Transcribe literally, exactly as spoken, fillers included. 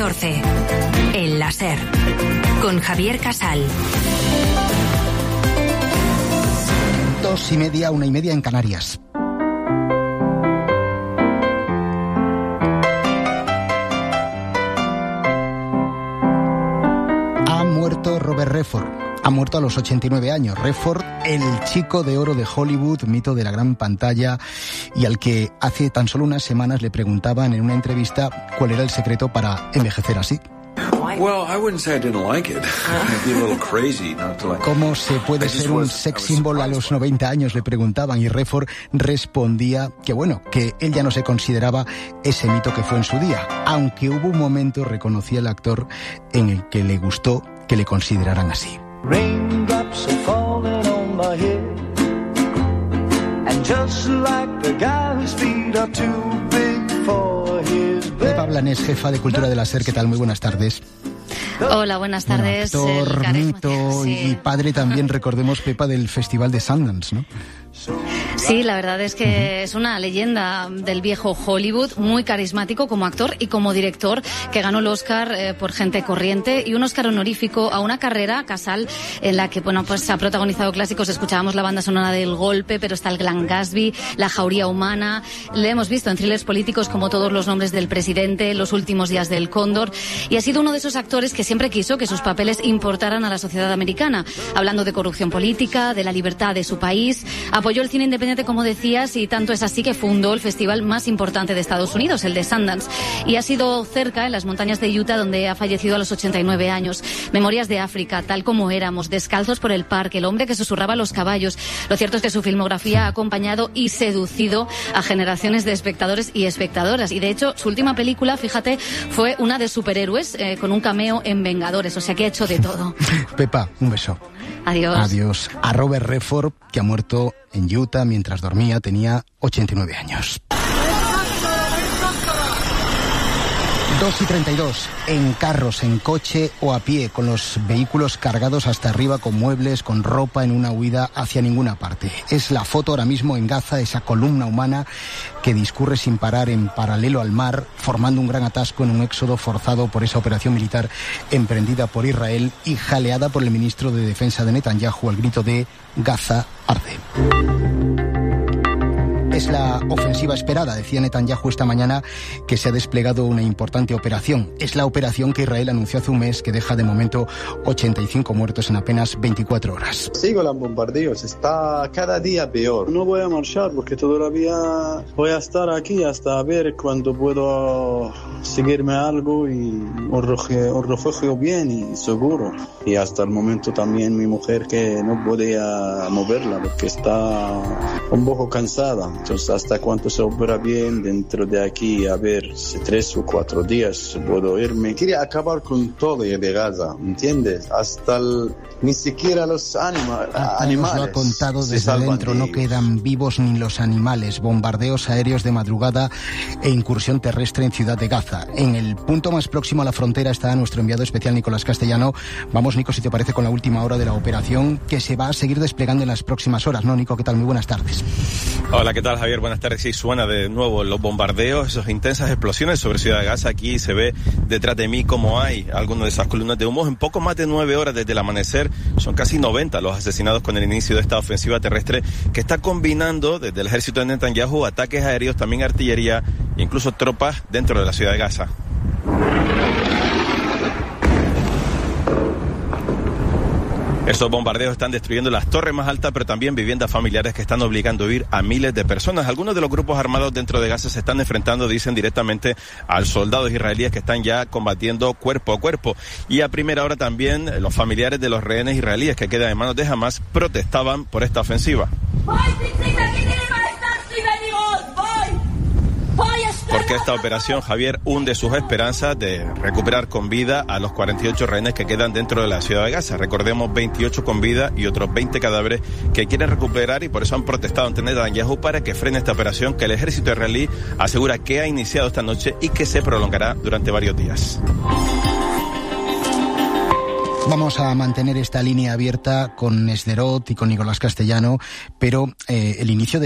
catorce. El láser. Con Javier Casal. Dos y media, una y media en Canarias. Ha muerto Robert Redford. Ha muerto a los ochenta y nueve años. Redford, el chico de oro de Hollywood, mito de la gran pantalla, y al que hace tan solo unas semanas le preguntaban en una entrevista cuál era el secreto para envejecer así. ¿Cómo se puede ser un sex symbol a los noventa años? Le preguntaban, y Redford respondía que bueno, que él ya no se consideraba ese mito que fue en su día, aunque hubo un momento, reconocía el actor, en el que le gustó que le consideraran así. Raindrops are falling on my head, and just like the guy whose feet are too big for his bed. Pepa Blanes, jefa de Cultura de la SER, ¿qué tal? Muy buenas tardes. Hola, buenas tardes. Bueno, actor, mito, sí. Y padre también, recordemos, Pepa, del Festival de Sundance, ¿no? Sí, la verdad es que uh-huh. es una leyenda del viejo Hollywood, muy carismático como actor y como director, que ganó el Oscar eh, por Gente Corriente y un Oscar honorífico a una carrera, Casal, en la que bueno pues ha protagonizado clásicos. Escuchábamos la banda sonora del Golpe, pero está el Gran Gatsby, La Jauría Humana. Le hemos visto en thrillers políticos como Todos los nombres del presidente, Los últimos días del Cóndor, y ha sido uno de esos actores que siempre quiso que sus papeles importaran a la sociedad americana, hablando de corrupción política, de la libertad de su país. Apoyó el cine independiente, como decías, y tanto es así que fundó el festival más importante de Estados Unidos, el de Sundance, y ha sido cerca, en las montañas de Utah, donde ha fallecido a los ochenta y nueve años. Memorias de África, Tal como éramos, Descalzos por el parque, El hombre que susurraba a los caballos. Lo cierto es que su filmografía ha acompañado y seducido a generaciones de espectadores y espectadoras, y de hecho su última película, fíjate, fue una de superhéroes eh, con un cameo en Vengadores, o sea que ha hecho de todo. Pepa, un beso. Adiós. Adiós. A Robert Redford, que ha muerto en Utah mientras dormía, tenía ochenta y nueve años. dos y treinta y dos, en carros, en coche o a pie, con los vehículos cargados hasta arriba con muebles, con ropa, en una huida hacia ninguna parte. Es la foto ahora mismo en Gaza, esa columna humana que discurre sin parar en paralelo al mar, formando un gran atasco en un éxodo forzado por esa operación militar emprendida por Israel y jaleada por el ministro de Defensa de Netanyahu al grito de Gaza arde. Es la ofensiva esperada, decía Netanyahu esta mañana, que se ha desplegado una importante operación. Es la operación que Israel anunció hace un mes, que deja de momento ochenta y cinco muertos en apenas veinticuatro horas. Sigo los bombardeos, está cada día peor. No voy a marchar porque todavía voy a estar aquí hasta ver cuándo puedo seguirme algo y un refugio, un refugio bien y seguro. Y hasta el momento también mi mujer, que no podía moverla porque está un poco cansada. Entonces, hasta cuánto se opera bien dentro de aquí, a ver si tres o cuatro días puedo irme. Quería acabar con todo de Gaza, ¿entiendes? Hasta el, ni siquiera los anima, animales. Nos lo ha contado desde dentro, no quedan vivos ni los animales. Bombardeos aéreos de madrugada e incursión terrestre en Ciudad de Gaza. En el punto más próximo a la frontera está nuestro enviado especial Nicolás Castellano. Vamos, Nico, si te parece, con la última hora de la operación, que se va a seguir desplegando en las próximas horas. ¿No, Nico? ¿Qué tal? Muy buenas tardes. Hola, ¿qué tal, Javier? Buenas tardes. Sí, suena de nuevo los bombardeos, esas intensas explosiones sobre Ciudad de Gaza. Aquí se ve detrás de mí cómo hay algunas de esas columnas de humo. En poco más de nueve horas desde el amanecer, son casi noventa los asesinados con el inicio de esta ofensiva terrestre que está combinando desde el ejército de Netanyahu ataques aéreos, también artillería e incluso tropas dentro de la Ciudad de Gaza. Estos bombardeos están destruyendo las torres más altas, pero también viviendas familiares que están obligando a huir a miles de personas. Algunos de los grupos armados dentro de Gaza se están enfrentando, dicen, directamente a los soldados israelíes que están ya combatiendo cuerpo a cuerpo. Y a primera hora también los familiares de los rehenes israelíes que quedan en manos de Hamas protestaban por esta ofensiva. Porque esta operación, Javier, hunde sus esperanzas de recuperar con vida a los cuarenta y ocho rehenes que quedan dentro de la Ciudad de Gaza. Recordemos, veintiocho con vida y otros veinte cadáveres que quieren recuperar, y por eso han protestado ante Netanyahu para que frene esta operación que el ejército israelí asegura que ha iniciado esta noche y que se prolongará durante varios días. Vamos a mantener esta línea abierta con Sderot y con Nicolás Castellano, pero eh, el inicio de